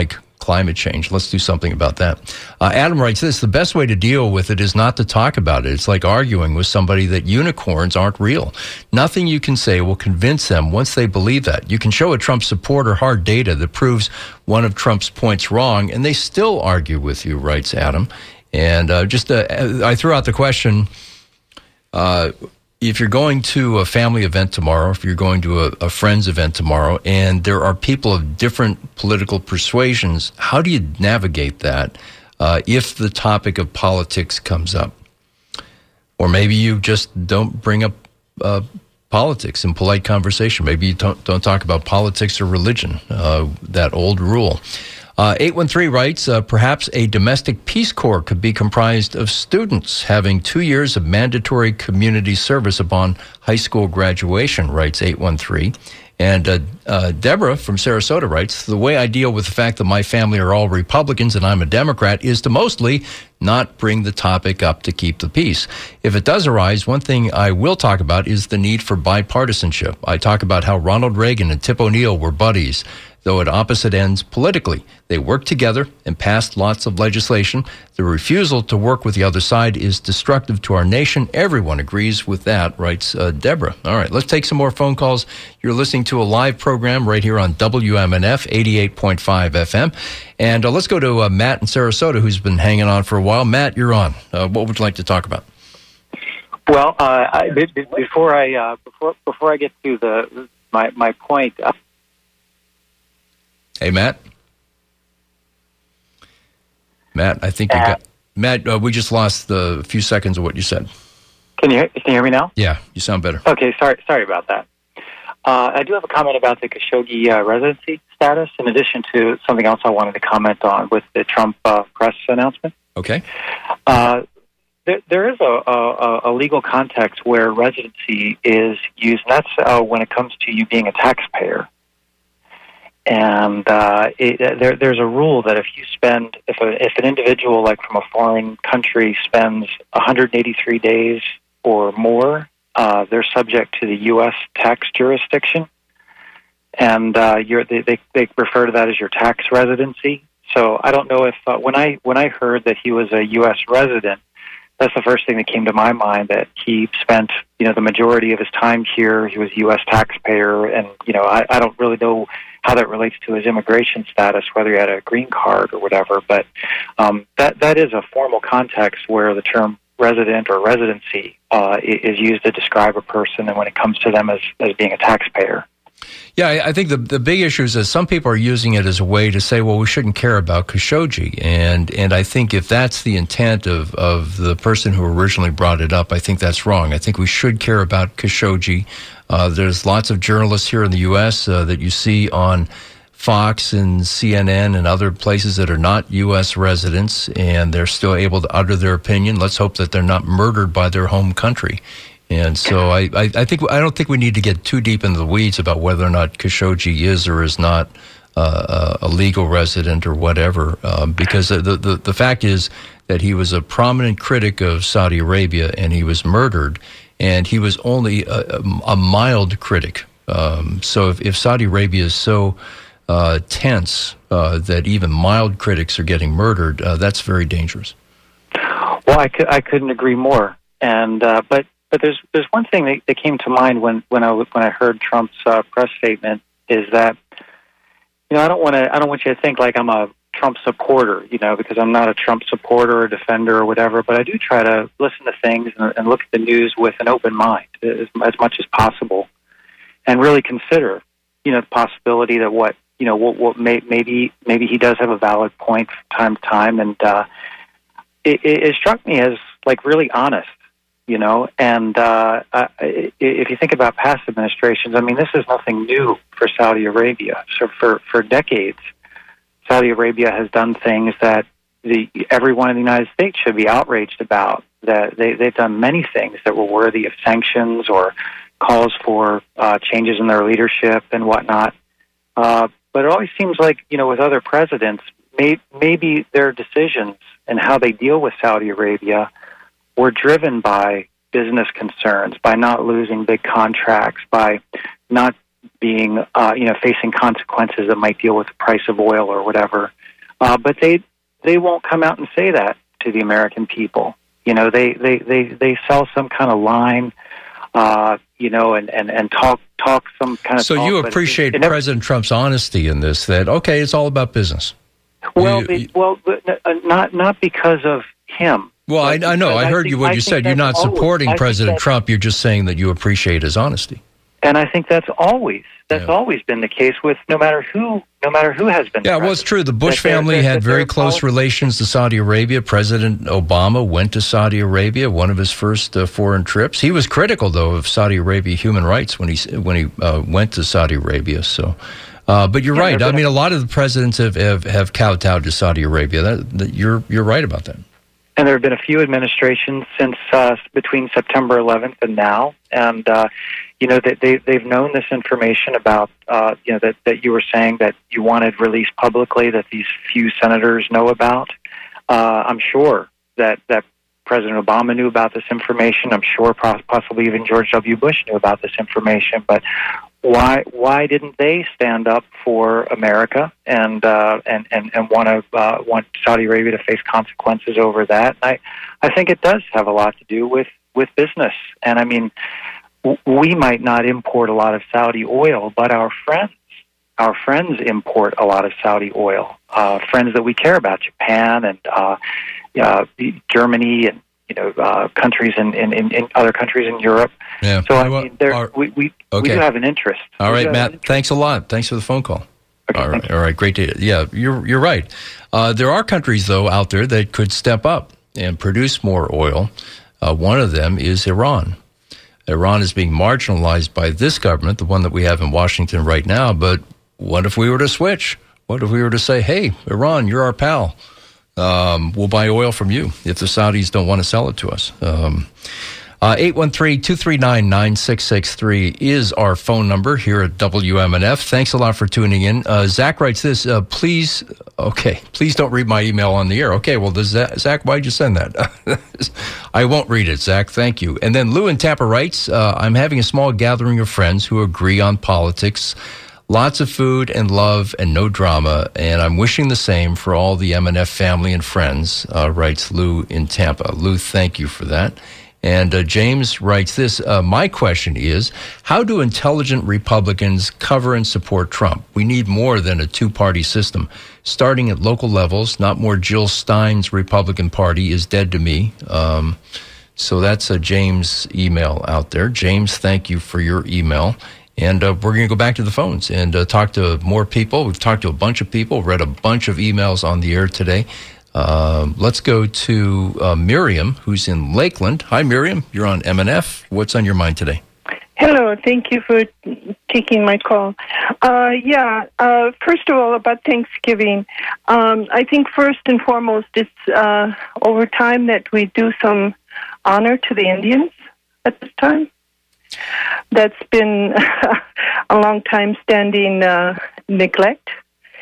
climate change. Let's do something about that. Uh, Adam writes this, the best way to deal with it is not to talk about it. It's like arguing with somebody that unicorns aren't real. Nothing you can say will convince them once they believe that. You can show a Trump supporter hard data that proves one of Trump's points wrong, and they still argue with you, writes Adam. And uh, just uh, I threw out the question, uh, if you're going to a family event tomorrow, if you're going to a, a friend's event tomorrow, and there are people of different political persuasions, how do you navigate that uh, if the topic of politics comes up? Or maybe you just don't bring up uh, politics in polite conversation. Maybe you don't, don't talk about politics or religion, uh, that old rule. Uh, eight one three writes, uh, perhaps a domestic Peace Corps could be comprised of students having two years of mandatory community service upon high school graduation, writes eight one three. And uh, uh, Deborah from Sarasota writes, the way I deal with the fact that my family are all Republicans and I'm a Democrat is to mostly not bring the topic up to keep the peace. If it does arise, one thing I will talk about is the need for bipartisanship. I talk about how Ronald Reagan and Tip O'Neill were buddies, though at opposite ends politically. They worked together and passed lots of legislation. The refusal to work with the other side is destructive to our nation. Everyone agrees with that, writes uh, Deborah. All right, let's take some more phone calls. You're listening to a live program right here on W M N F eighty-eight point five F M. And uh, let's go to uh, Matt in Sarasota, who's been hanging on for a while. Matt, you're on. Uh, what would you like to talk about? Well, uh, I, b- b- before I uh, before before I get to the my my point. Uh, Hey, Matt. Matt, I think you got... Matt, uh, we just lost a few seconds of what you said. Can you can you hear me now? Yeah, you sound better. Okay, sorry sorry about that. Uh, I do have a comment about the Khashoggi uh, residency status, in addition to something else I wanted to comment on with the Trump uh, press announcement. Okay. Uh, there, there is a, a, a legal context where residency is used, and that's uh, when it comes to you being a taxpayer. And uh, it, there, there's a rule that if you spend, if a, if an individual, like from a foreign country, spends one hundred eighty-three days or more, uh, they're subject to the U S tax jurisdiction, and uh, you're, they, they they refer to that as your tax residency. So I don't know if uh, when I when I heard that he was a U S resident, that's the first thing that came to my mind, that he spent, you know, the majority of his time here. He was a U S taxpayer, and, you know, I, I don't really know how that relates to his immigration status, whether he had a green card or whatever. But um, that that is a formal context where the term resident or residency uh, is used to describe a person, and when it comes to them as, as being a taxpayer. Yeah, I, I think the the big issue is that some people are using it as a way to say, well, we shouldn't care about Khashoggi. And and I think if that's the intent of, of the person who originally brought it up, I think that's wrong. I think we should care about Khashoggi. Uh, there's lots of journalists here in the U S uh, that you see on Fox and C N N and other places that are not U S residents, and they're still able to utter their opinion. Let's hope that they're not murdered by their home country. And so I, I, I think I don't think we need to get too deep into the weeds about whether or not Khashoggi is or is not uh, a legal resident or whatever, um, because the, the the fact is that he was a prominent critic of Saudi Arabia, and he was murdered, and he was only a, a mild critic. Um, so if, if Saudi Arabia is so uh, tense uh, that even mild critics are getting murdered, uh, that's very dangerous. Well, I, could, I couldn't agree more. And uh, but. But there's there's one thing that, that came to mind when, when I when I heard Trump's uh, press statement, is that, you know, I don't want to I don't want you to think like I'm a Trump supporter, you know, because I'm not a Trump supporter or defender or whatever. But I do try to listen to things and, and look at the news with an open mind as, as much as possible, and really consider, you know, the possibility that what you know what, what may, maybe maybe he does have a valid point from time to time, and uh, it, it, it struck me as like really honest. You know, and uh, uh, if you think about past administrations, I mean, this is nothing new for Saudi Arabia. So for, for decades, Saudi Arabia has done things that the everyone in the United States should be outraged about. That they, they've done many things that were worthy of sanctions or calls for uh, changes in their leadership and whatnot. Uh, but it always seems like, you know, with other presidents, may, maybe their decisions and how they deal with Saudi Arabia were driven by business concerns, by not losing big contracts, by not being, uh, you know, facing consequences that might deal with the price of oil or whatever. Uh, but they they won't come out and say that to the American people. You know, they they, they, they sell some kind of line, uh, you know, and, and, and talk talk some kind of So talk, you but appreciate it, it never, President Trump's honesty in this, that, okay, it's all about business. Well, You- it, well, but, uh, not not because of him. Well, I, I know. Because I heard think- you what I you think said. You're that's not always- supporting I think President that- Trump. You're just saying that you appreciate his honesty. And I think that's always that's always been the case with no matter who no matter who has been. Yeah, well, it's true. The Bush That they're- family that- had that very they're close policy- relations to Saudi Arabia. President Obama went to Saudi Arabia, one of his first uh, foreign trips. He was critical, though, of Saudi Arabia human rights when he when he uh, went to Saudi Arabia. So, uh, but you're Yeah, right. they're I gonna- mean, a lot of the presidents have have, have kowtowed to Saudi Arabia. That, that you're you're right about that. And there have been a few administrations since uh, between September eleventh and now, and uh, you know that they they've known this information about uh, you know that, that you were saying that you wanted released publicly that these few senators know about. Uh, I'm sure that that President Obama knew about this information. I'm sure pos- possibly even George W. Bush knew about this information, but. Why why didn't they stand up for America and uh, and and and want to uh, want Saudi Arabia to face consequences over that? And I I think it does have a lot to do with with business. And I mean, w- we might not import a lot of Saudi oil, but our friends our friends import a lot of Saudi oil. Uh, friends that we care about, Japan and uh, uh, Germany and. You know, uh, countries in, in, in other countries in Europe. Yeah. So I mean, there, are- we we, okay. we do have an interest. All We right, do have an Matt. Thanks a lot. Thanks for the phone call. all right, all right, great to yeah. You're you're right. Uh, there are countries though out there that could step up and produce more oil. Uh, one of them is Iran. Iran is being marginalized by this government, the one that we have in Washington right now. But what if we were to switch? What if we were to say, "Hey, Iran, you're our pal. Um, we'll buy oil from you if the Saudis don't want to sell it to us." Um, uh, eight one three, two three nine, nine six six three is our phone number here at W M N F. Thanks a lot for tuning in. Uh, Zach writes this, uh, please, okay, please don't read my email on the air. Okay, well, does that, Zach, why'd you send that? I won't read it, Zach. Thank you. And then Lou in Tampa writes, uh, I'm having a small gathering of friends who agree on politics. Lots of food and love and no drama, and I'm wishing the same for all the M N F family and friends, uh, writes Lou in Tampa. Lou, thank you for that. And uh, James writes this, uh, my question is, how do intelligent Republicans cover and support Trump? We need more than a two-party system. Starting at local levels, not more Jill Stein's Republican Party is dead to me. Um, so that's a James email out there. James, thank you for your email. And uh, we're going to go back to the phones and uh, talk to more people. We've talked to a bunch of people, read a bunch of emails on the air today. Um, let's go to uh, Miriam, who's in Lakeland. Hi, Miriam. You're on M N F. What's on your mind today? Hello. Thank you for taking my call. Uh, yeah. Uh, first of all, about Thanksgiving, um, I think first and foremost, it's uh, over time that we do some honor to the Indians at this time. That's been a long time standing uh, neglect.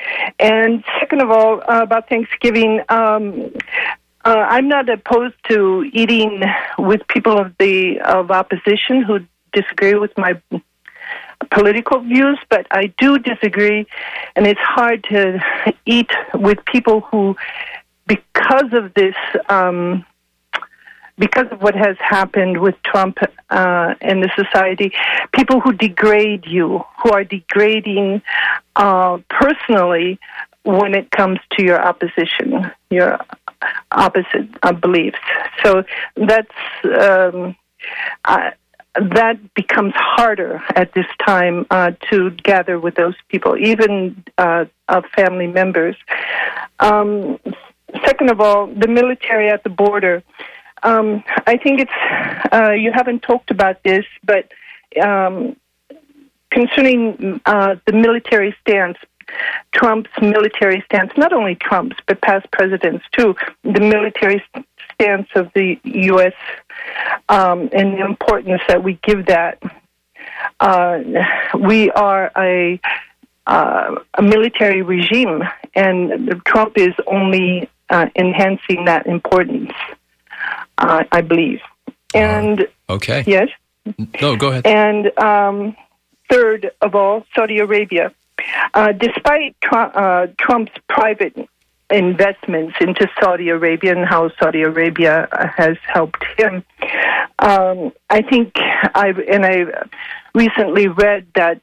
And second of all, uh, about Thanksgiving, um, uh, I'm not opposed to eating with people of the of opposition who disagree with my political views, but I do disagree, and it's hard to eat with people who, because of this, um, because of what has happened with Trump uh, and the society, people who degrade you, who are degrading uh, personally when it comes to your opposition, your opposite uh, beliefs. So that's um, uh, that becomes harder at this time uh, to gather with those people, even uh, of family members. Um, second of all, the military at the border. Um, I think it's, uh, you haven't talked about this, but um, concerning uh, the military stance, Trump's military stance, not only Trump's, but past presidents too, the military stance of the U S um, and the importance that we give that. Uh, we are a, uh, a military regime, and Trump is only uh, enhancing that importance. Uh, I believe. And okay. Yes. No, go ahead. And um, third of all, Saudi Arabia. Uh, despite Trump, uh, Trump's private investments into Saudi Arabia and how Saudi Arabia has helped him. Um, I think I and I recently read that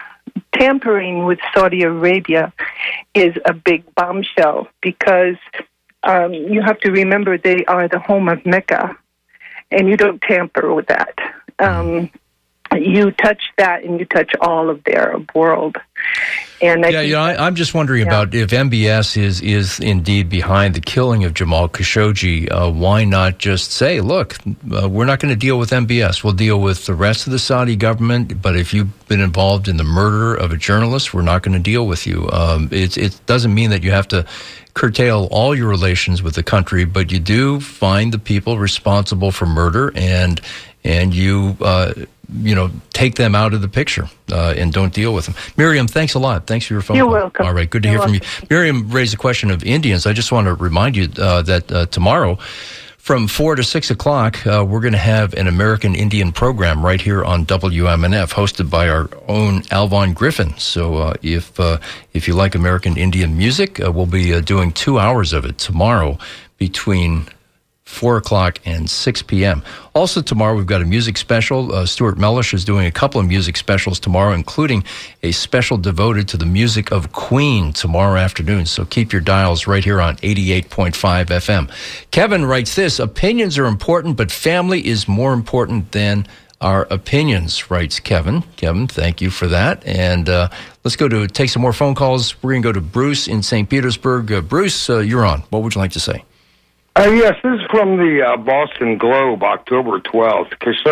tampering with Saudi Arabia is a big bombshell because um, you have to remember they are the home of Mecca, and you don't tamper with that. Um, you touch that, and you touch all of their world. And I yeah, think you know, I, I'm just wondering yeah. about if M B S is is indeed behind the killing of Jamal Khashoggi. Uh, why not just say, look, uh, we're not going to deal with M B S. We'll deal with the rest of the Saudi government. But if you've been involved in the murder of a journalist, we're not going to deal with you. Um, it, it doesn't mean that you have to curtail all your relations with the country, but you do find the people responsible for murder, and and you. Uh, you know, take them out of the picture uh, and don't deal with them. Miriam, thanks a lot. Thanks for your phone You're call. welcome. All right, good to You're hear welcome. from you. Miriam raised a question of Indians. I just want to remind you uh, that uh, tomorrow from four to six o'clock, uh, we're going to have an American Indian program right here on W M N F, hosted by our own Alvon Griffin. So uh, if uh, if you like American Indian music, uh, we'll be uh, doing two hours of it tomorrow between four o'clock and six p.m. Also tomorrow, we've got a music special. Uh, Stuart Mellish is doing a couple of music specials tomorrow, including a special devoted to the music of Queen tomorrow afternoon. So keep your dials right here on eighty-eight point five F M. Kevin writes this: opinions are important, but family is more important than our opinions, writes Kevin. Kevin, thank you for that. And uh, let's go to take some more phone calls. We're going to go to Bruce in Saint Petersburg. Uh, Bruce, uh, you're on. What would you like to say? Uh, yes, this is from the uh, Boston Globe, October twelfth.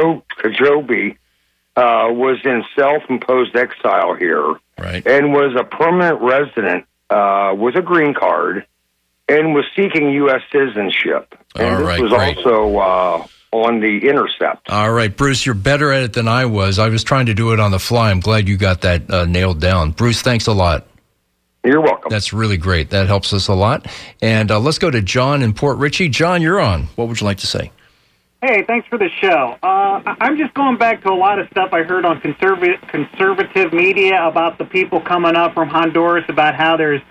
Khashoggi uh, was in self-imposed exile here, right, and was a permanent resident uh, with a green card and was seeking U S citizenship. And All this right, was great. also uh, on the Intercept. All right, Bruce, you're better at it than I was. I was trying to do it on the fly. I'm glad you got that uh, nailed down. Bruce, thanks a lot. You're welcome. That's really great. That helps us a lot. And uh, let's go to John in Port Richey. John, you're on. What would you like to say? Hey, thanks for the show. Uh, I- I'm just going back to a lot of stuff I heard on conservative conservative media about the people coming up from Honduras, about how there's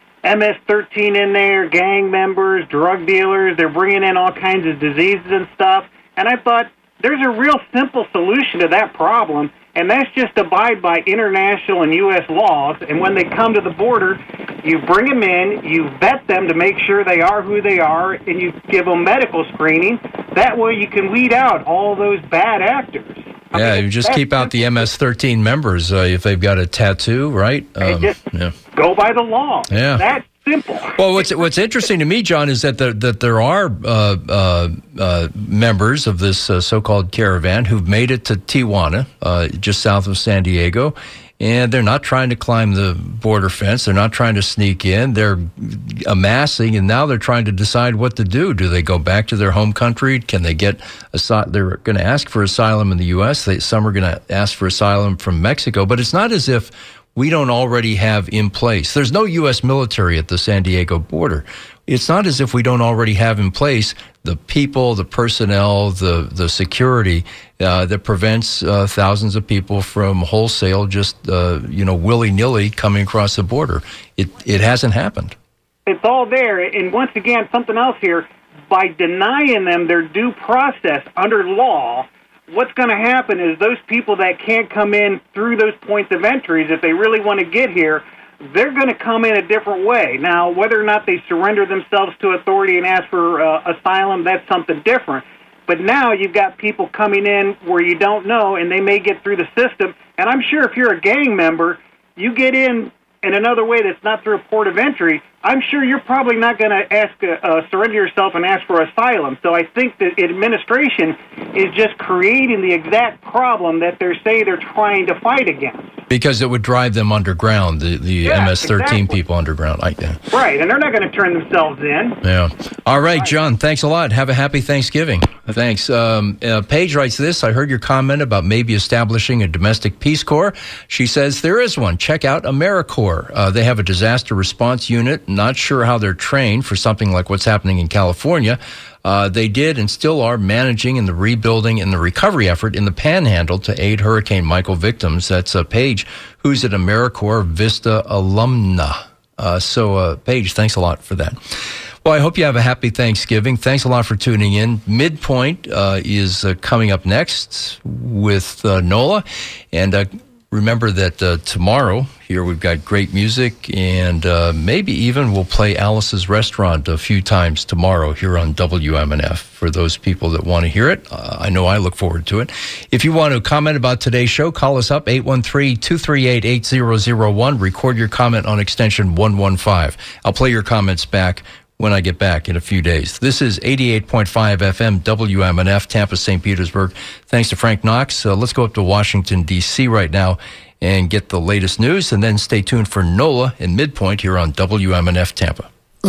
M S thirteen in there, gang members, drug dealers. They're bringing in all kinds of diseases and stuff. And I thought there's a real simple solution to that problem, and that's just abide by international and U S laws. And when they come to the border, you bring them in, you vet them to make sure they are who they are, and you give them medical screening. That way you can weed out all those bad actors. Yeah, you just keep out the M S thirteen members uh, if they've got a tattoo, right? Um, just yeah. Go by the law. Yeah. That's simple. Well, what's what's interesting to me, John, is that there, that there are uh, uh, uh, members of this uh, so-called caravan who've made it to Tijuana, uh, just south of San Diego, and they're not trying to climb the border fence. They're not trying to sneak in. They're amassing, and now they're trying to decide what to do. Do they go back to their home country? Can they get asylum? They're going to ask for asylum in the U S. They, some are going to ask for asylum from Mexico, but it's not as if we don't already have in place. There's no U S military at the San Diego border. It's not as if we don't already have in place the people, the personnel, the the security uh, that prevents uh, thousands of people from wholesale just uh, you know willy-nilly coming across the border. It it hasn't happened. It's all there. And once again, something else here, by denying them their due process under law, what's going to happen is those people that can't come in through those points of entries, if they really want to get here, they're going to come in a different way. Now, whether or not they surrender themselves to authority and ask for uh, asylum, that's something different. But now you've got people coming in where you don't know, and they may get through the system. And I'm sure if you're a gang member, you get in in another way that's not through a port of entry, I'm sure you're probably not going to ask, uh, uh, surrender yourself and ask for asylum. So I think that administration is just creating the exact problem that they're saying they're trying to fight against. Because it would drive them underground, the, the Yeah, M S thirteen exactly. people underground. I, yeah. Right, and they're not going to turn themselves in. Yeah. All right, John, thanks a lot. Have a happy Thanksgiving. Thanks. Um, uh, Paige writes this. I heard your comment about maybe establishing a domestic Peace Corps. She says there is one. Check out AmeriCorps. Uh, they have a disaster response unit. Not sure how they're trained for something like what's happening in California. Uh, they did and still are managing and the rebuilding and the recovery effort in the Panhandle to aid Hurricane Michael victims. That's uh, Paige, who's an AmeriCorps Vista alumna. Uh, so, uh, Paige, thanks a lot for that. Well, I hope you have a happy Thanksgiving. Thanks a lot for tuning in. Midpoint uh, is uh, coming up next with uh, Nola. And uh, remember that uh, tomorrow here we've got great music, and uh, maybe even we'll play Alice's Restaurant a few times tomorrow here on W M N F for those people that want to hear it. Uh, I know I look forward to it. If you want to comment about today's show, call us up, eight one three, two three eight, eight zero zero one. Record your comment on extension one one five. I'll play your comments back when I get back in a few days. This is eighty-eight point five F M W M N F, Tampa, Saint Petersburg. Thanks to Frank Knox. Uh, let's go up to Washington, D C right now and get the latest news, and then stay tuned for NOLA in Midpoint here on W M N F Tampa.